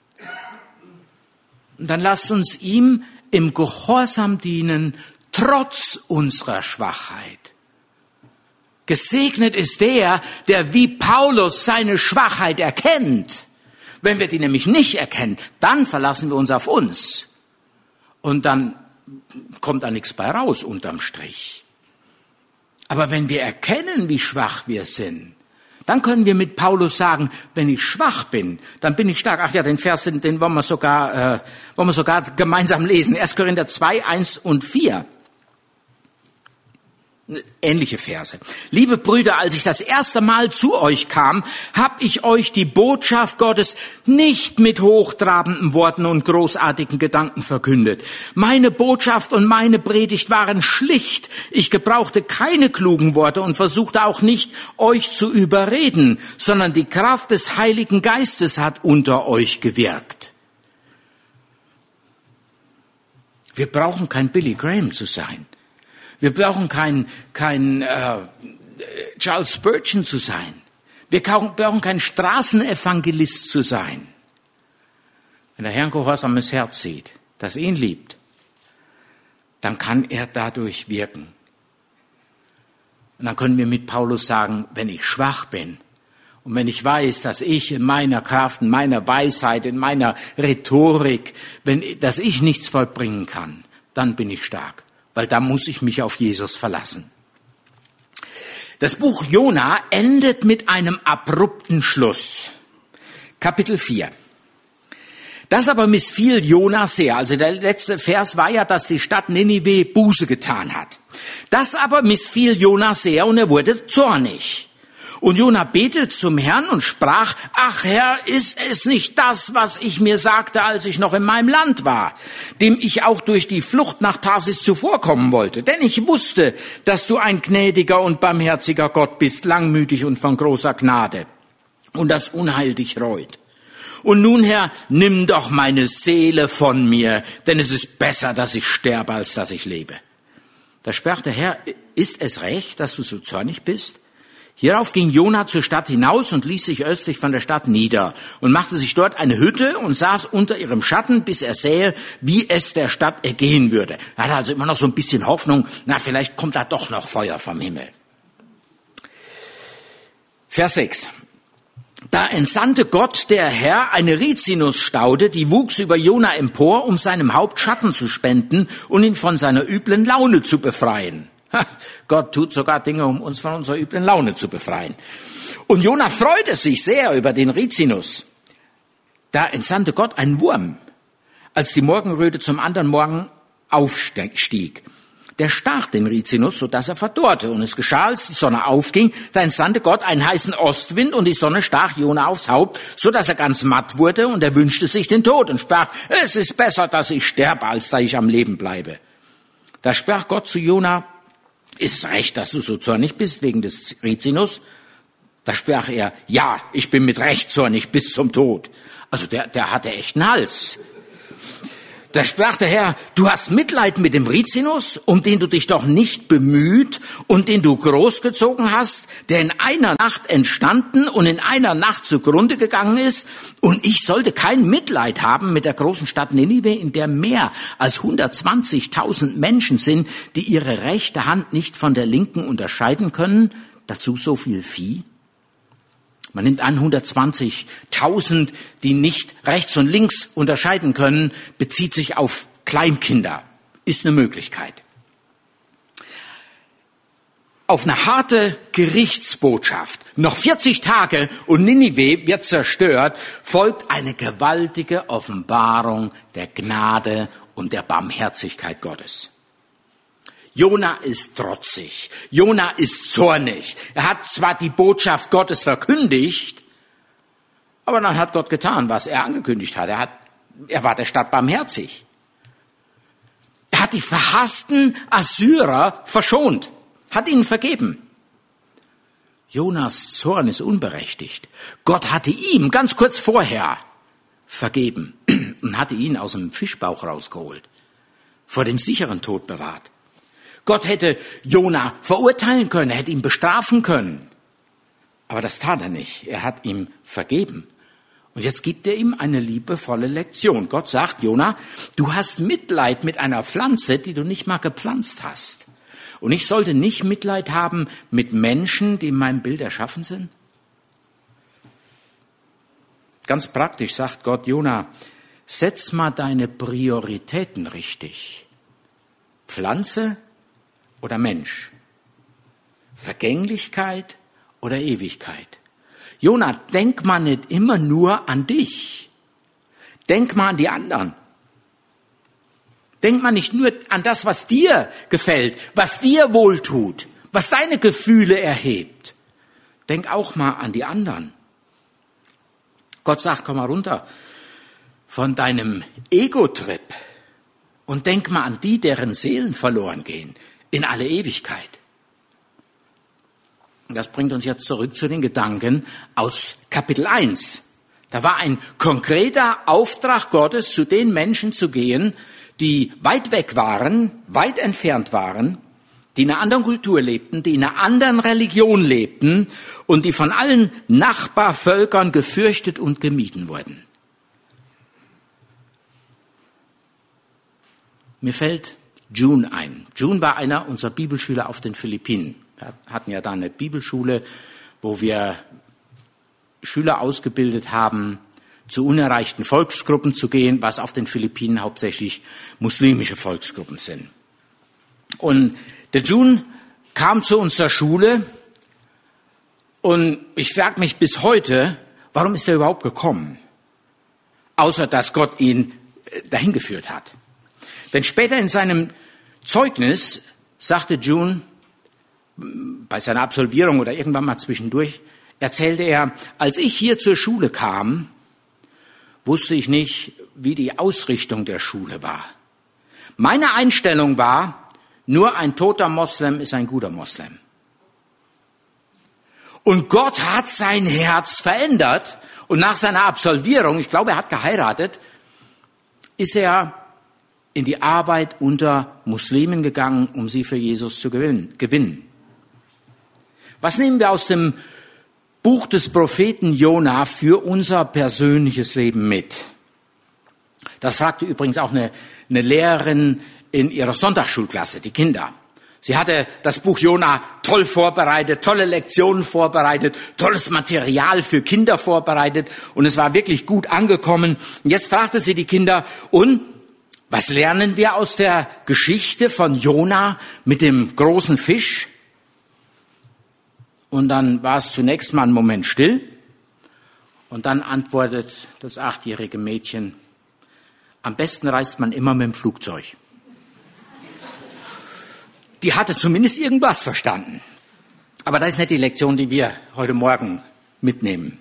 Und dann lasst uns ihm im Gehorsam dienen, trotz unserer Schwachheit. Gesegnet ist der, der wie Paulus seine Schwachheit erkennt. Wenn wir die nämlich nicht erkennen, dann verlassen wir uns auf uns. Und dann kommt da nichts bei raus unterm Strich. Aber wenn wir erkennen, wie schwach wir sind, dann können wir mit Paulus sagen, wenn ich schwach bin, dann bin ich stark. Ach ja, den Vers, den wollen wir sogar, äh, wollen wir sogar gemeinsam lesen. erster Korinther zwei, eins und vier. Ähnliche Verse. Liebe Brüder, als ich das erste Mal zu euch kam, habe ich euch die Botschaft Gottes nicht mit hochtrabenden Worten und großartigen Gedanken verkündet. Meine Botschaft und meine Predigt waren schlicht. Ich gebrauchte keine klugen Worte und versuchte auch nicht, euch zu überreden, sondern die Kraft des Heiligen Geistes hat unter euch gewirkt. Wir brauchen kein Billy Graham zu sein. Wir brauchen kein, kein äh, Charles Spurgeon zu sein. Wir brauchen kein Straßenevangelist zu sein. Wenn der Herr ein gehorsames Herz sieht, das ihn liebt, dann kann er dadurch wirken. Und dann können wir mit Paulus sagen, wenn ich schwach bin und wenn ich weiß, dass ich in meiner Kraft, in meiner Weisheit, in meiner Rhetorik, wenn, dass ich nichts vollbringen kann, dann bin ich stark. Weil da muss ich mich auf Jesus verlassen. Das Buch Jona endet mit einem abrupten Schluss. Kapitel vier. Das aber missfiel Jona sehr. Also der letzte Vers war ja, dass die Stadt Ninive Buße getan hat. Das aber missfiel Jona sehr und er wurde zornig. Und Jona betete zum Herrn und sprach, ach Herr, ist es nicht das, was ich mir sagte, als ich noch in meinem Land war, dem ich auch durch die Flucht nach Tarsis zuvorkommen wollte? Denn ich wusste, dass du ein gnädiger und barmherziger Gott bist, langmütig und von großer Gnade, und das Unheil dich reut. Und nun, Herr, nimm doch meine Seele von mir, denn es ist besser, dass ich sterbe, als dass ich lebe. Da sprach der Herr, ist es recht, dass du so zornig bist? Hierauf ging Jona zur Stadt hinaus und ließ sich östlich von der Stadt nieder und machte sich dort eine Hütte und saß unter ihrem Schatten, bis er sähe, wie es der Stadt ergehen würde. Er hatte also immer noch so ein bisschen Hoffnung, na, vielleicht kommt da doch noch Feuer vom Himmel. Vers sechs. Da entsandte Gott, der Herr, eine Rizinusstaude, die wuchs über Jona empor, um seinem Haupt Schatten zu spenden und ihn von seiner üblen Laune zu befreien. Gott tut sogar Dinge, um uns von unserer üblen Laune zu befreien. Und Jona freute sich sehr über den Rizinus. Da entsandte Gott einen Wurm, als die Morgenröte zum anderen Morgen aufstieg. Der stach den Rizinus, sodass er verdorrte. Und es geschah, als die Sonne aufging, da entsandte Gott einen heißen Ostwind und die Sonne stach Jona aufs Haupt, sodass er ganz matt wurde und er wünschte sich den Tod und sprach, es ist besser, dass ich sterbe, als dass ich am Leben bleibe. Da sprach Gott zu Jona, ist es recht, dass du so zornig bist wegen des Rizinus? Da sprach er, ja, ich bin mit Recht zornig bis zum Tod. Also der, der hatte echt einen Hals. Da sprach der Herr, du hast Mitleid mit dem Rizinus, um den du dich doch nicht bemüht und den du großgezogen hast, der in einer Nacht entstanden und in einer Nacht zugrunde gegangen ist. Und ich sollte kein Mitleid haben mit der großen Stadt Ninive, in der mehr als hundertzwanzigtausend Menschen sind, die ihre rechte Hand nicht von der linken unterscheiden können. Dazu so viel Vieh. Man nimmt an, hundertzwanzigtausend, die nicht rechts und links unterscheiden können, bezieht sich auf Kleinkinder. Ist eine Möglichkeit. Auf eine harte Gerichtsbotschaft, noch vierzig Tage und Ninive wird zerstört, folgt eine gewaltige Offenbarung der Gnade und der Barmherzigkeit Gottes. Jona ist trotzig. Jona ist zornig. Er hat zwar die Botschaft Gottes verkündigt, aber dann hat Gott getan, was er angekündigt hat. Er hat, er war der Stadt barmherzig. Er hat die verhassten Assyrer verschont, hat ihnen vergeben. Jonas Zorn ist unberechtigt. Gott hatte ihm ganz kurz vorher vergeben und hatte ihn aus dem Fischbauch rausgeholt, vor dem sicheren Tod bewahrt. Gott hätte Jona verurteilen können, er hätte ihn bestrafen können. Aber das tat er nicht. Er hat ihm vergeben. Und jetzt gibt er ihm eine liebevolle Lektion. Gott sagt, Jona, du hast Mitleid mit einer Pflanze, die du nicht mal gepflanzt hast. Und ich sollte nicht Mitleid haben mit Menschen, die in meinem Bild erschaffen sind? Ganz praktisch sagt Gott, Jona, setz mal deine Prioritäten richtig. Pflanze oder Mensch? Vergänglichkeit oder Ewigkeit? Jona, denk mal nicht immer nur an dich. Denk mal an die anderen. Denk mal nicht nur an das, was dir gefällt, was dir wohltut, was deine Gefühle erhebt. Denk auch mal an die anderen. Gott sagt, komm mal runter von deinem Ego-Trip und denk mal an die, deren Seelen verloren gehen in alle Ewigkeit. Das bringt uns jetzt zurück zu den Gedanken aus Kapitel eins. Da war ein konkreter Auftrag Gottes, zu den Menschen zu gehen, die weit weg waren, weit entfernt waren, die in einer anderen Kultur lebten, die in einer anderen Religion lebten und die von allen Nachbarvölkern gefürchtet und gemieden wurden. Mir fällt June ein. June war einer unserer Bibelschüler auf den Philippinen. Wir hatten ja da eine Bibelschule, wo wir Schüler ausgebildet haben, zu unerreichten Volksgruppen zu gehen, was auf den Philippinen hauptsächlich muslimische Volksgruppen sind. Und der June kam zu unserer Schule und ich frage mich bis heute, warum ist er überhaupt gekommen? Außer dass Gott ihn dahin geführt hat. Denn später in seinem Zeugnis sagte June, bei seiner Absolvierung oder irgendwann mal zwischendurch, erzählte er, als ich hier zur Schule kam, wusste ich nicht, wie die Ausrichtung der Schule war. Meine Einstellung war, nur ein toter Moslem ist ein guter Moslem. Und Gott hat sein Herz verändert und nach seiner Absolvierung, ich glaube, er hat geheiratet, ist er in die Arbeit unter Muslimen gegangen, um sie für Jesus zu gewinnen. Was nehmen wir aus dem Buch des Propheten Jona für unser persönliches Leben mit? Das fragte übrigens auch eine, eine Lehrerin in ihrer Sonntagsschulklasse, die Kinder. Sie hatte das Buch Jona toll vorbereitet, tolle Lektionen vorbereitet, tolles Material für Kinder vorbereitet und es war wirklich gut angekommen. Und jetzt fragte sie die Kinder, und was lernen wir aus der Geschichte von Jona mit dem großen Fisch? Und dann war es zunächst mal einen Moment still. Und dann antwortet das achtjährige Mädchen, am besten reist man immer mit dem Flugzeug. Die hatte zumindest irgendwas verstanden. Aber das ist nicht die Lektion, die wir heute Morgen mitnehmen.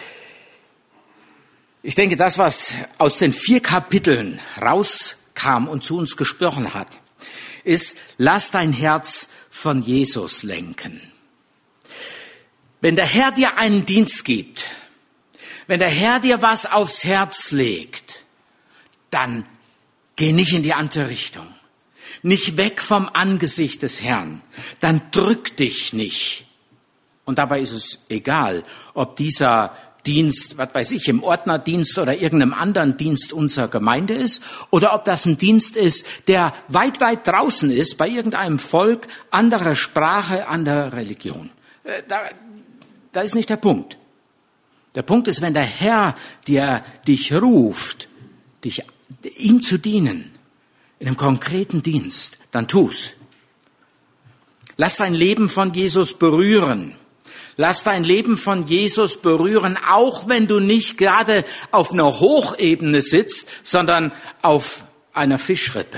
Ich denke, das, was aus den vier Kapiteln rauskam und zu uns gesprochen hat, ist, lass dein Herz von Jesus lenken. Wenn der Herr dir einen Dienst gibt, wenn der Herr dir was aufs Herz legt, dann geh nicht in die andere Richtung, nicht weg vom Angesicht des Herrn, dann drück dich nicht. Und dabei ist es egal, ob dieser Dienst, was weiß ich, im Ordnerdienst oder irgendeinem anderen Dienst unserer Gemeinde ist, oder ob das ein Dienst ist, der weit, weit draußen ist, bei irgendeinem Volk, anderer Sprache, anderer Religion. Da, da ist nicht der Punkt. Der Punkt ist, wenn der Herr dir dich ruft, dich, ihm zu dienen, in einem konkreten Dienst, dann tu's. Lass dein Leben von Jesus berühren. Lass dein Leben von Jesus berühren, auch wenn du nicht gerade auf einer Hochebene sitzt, sondern auf einer Fischrippe.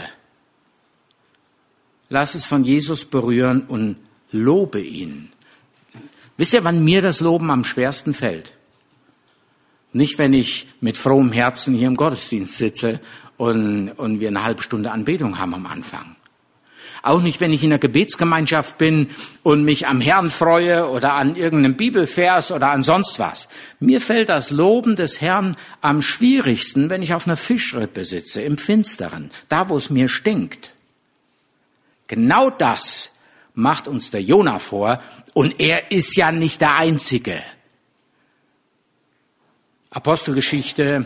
Lass es von Jesus berühren und lobe ihn. Wisst ihr, wann mir das Loben am schwersten fällt? Nicht, wenn ich mit frohem Herzen hier im Gottesdienst sitze und, und wir eine halbe Stunde Anbetung haben am Anfang. Auch nicht, wenn ich in einer Gebetsgemeinschaft bin und mich am Herrn freue oder an irgendeinem Bibelvers oder an sonst was. Mir fällt das Loben des Herrn am schwierigsten, wenn ich auf einer Fischrippe sitze, im Finsteren, da wo es mir stinkt. Genau das macht uns der Jona vor und er ist ja nicht der Einzige. Apostelgeschichte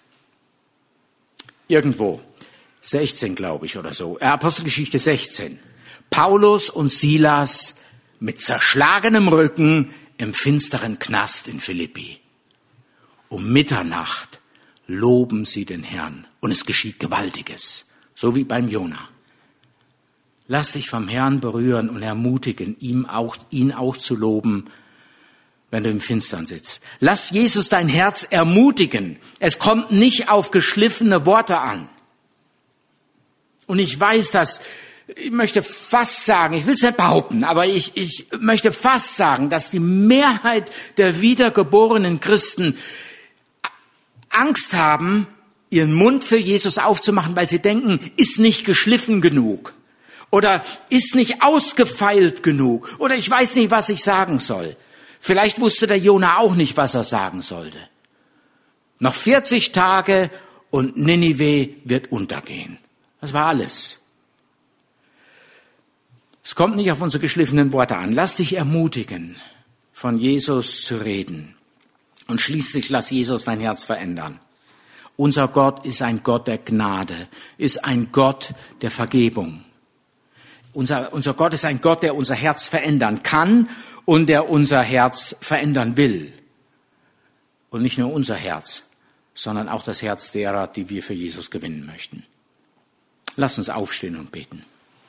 irgendwo. sechzehn, glaube ich, oder so. Äh, Apostelgeschichte sechzehn. Paulus und Silas mit zerschlagenem Rücken im finsteren Knast in Philippi. Um Mitternacht loben sie den Herrn und es geschieht Gewaltiges, so wie beim Jona. Lass dich vom Herrn berühren und ermutigen, ihm auch, ihn auch zu loben, wenn du im Finstern sitzt. Lass Jesus dein Herz ermutigen. Es kommt nicht auf geschliffene Worte an. Und ich weiß, dass, ich möchte fast sagen, ich will es nicht behaupten, aber ich, ich möchte fast sagen, dass die Mehrheit der wiedergeborenen Christen Angst haben, ihren Mund für Jesus aufzumachen, weil sie denken, ist nicht geschliffen genug oder ist nicht ausgefeilt genug oder ich weiß nicht, was ich sagen soll. Vielleicht wusste der Jona auch nicht, was er sagen sollte. Noch vierzig Tage und Ninive wird untergehen. Das war alles. Es kommt nicht auf unsere geschliffenen Worte an. Lass dich ermutigen, von Jesus zu reden. Und schließlich lass Jesus dein Herz verändern. Unser Gott ist ein Gott der Gnade, ist ein Gott der Vergebung. Unser, unser Gott ist ein Gott, der unser Herz verändern kann und der unser Herz verändern will. Und nicht nur unser Herz, sondern auch das Herz derer, die wir für Jesus gewinnen möchten. Lass uns aufstehen und beten.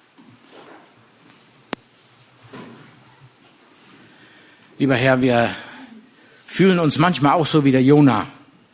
Lieber Herr, wir fühlen uns manchmal auch so wie der Jona.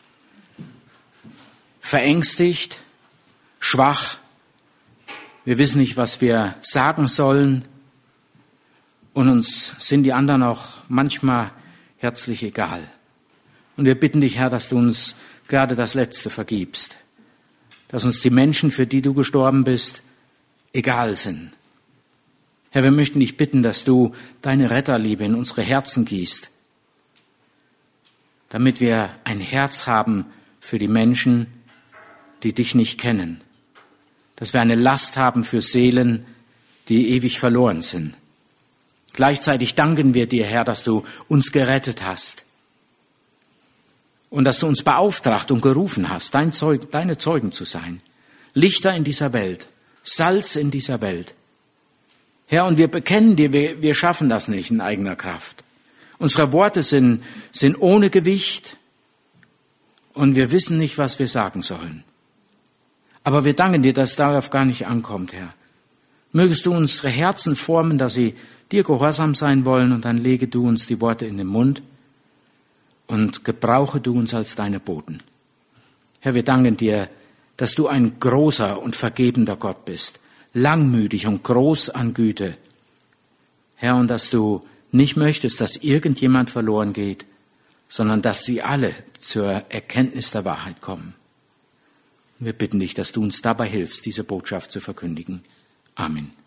Verängstigt, schwach. Wir wissen nicht, was wir sagen sollen. Und uns sind die anderen auch manchmal herzlich egal. Und wir bitten dich, Herr, dass du uns gerade das Letzte vergibst. Dass uns die Menschen, für die du gestorben bist, egal sind. Herr, wir möchten dich bitten, dass du deine Retterliebe in unsere Herzen gießt, damit wir ein Herz haben für die Menschen, die dich nicht kennen. Dass wir eine Last haben für Seelen, die ewig verloren sind. Gleichzeitig danken wir dir, Herr, dass du uns gerettet hast und dass du uns beauftragt und gerufen hast, dein Zeug, deine Zeugen zu sein. Lichter in dieser Welt, Salz in dieser Welt. Herr, und wir bekennen dir, wir, wir schaffen das nicht in eigener Kraft. Unsere Worte sind, sind ohne Gewicht und wir wissen nicht, was wir sagen sollen. Aber wir danken dir, dass es darauf gar nicht ankommt, Herr. Mögest du unsere Herzen formen, dass sie dir gehorsam sein wollen und dann lege du uns die Worte in den Mund und gebrauche du uns als deine Boten. Herr, wir danken dir, dass du ein großer und vergebender Gott bist, langmütig und groß an Güte. Herr, und dass du nicht möchtest, dass irgendjemand verloren geht, sondern dass sie alle zur Erkenntnis der Wahrheit kommen. Wir bitten dich, dass du uns dabei hilfst, diese Botschaft zu verkündigen. Amen.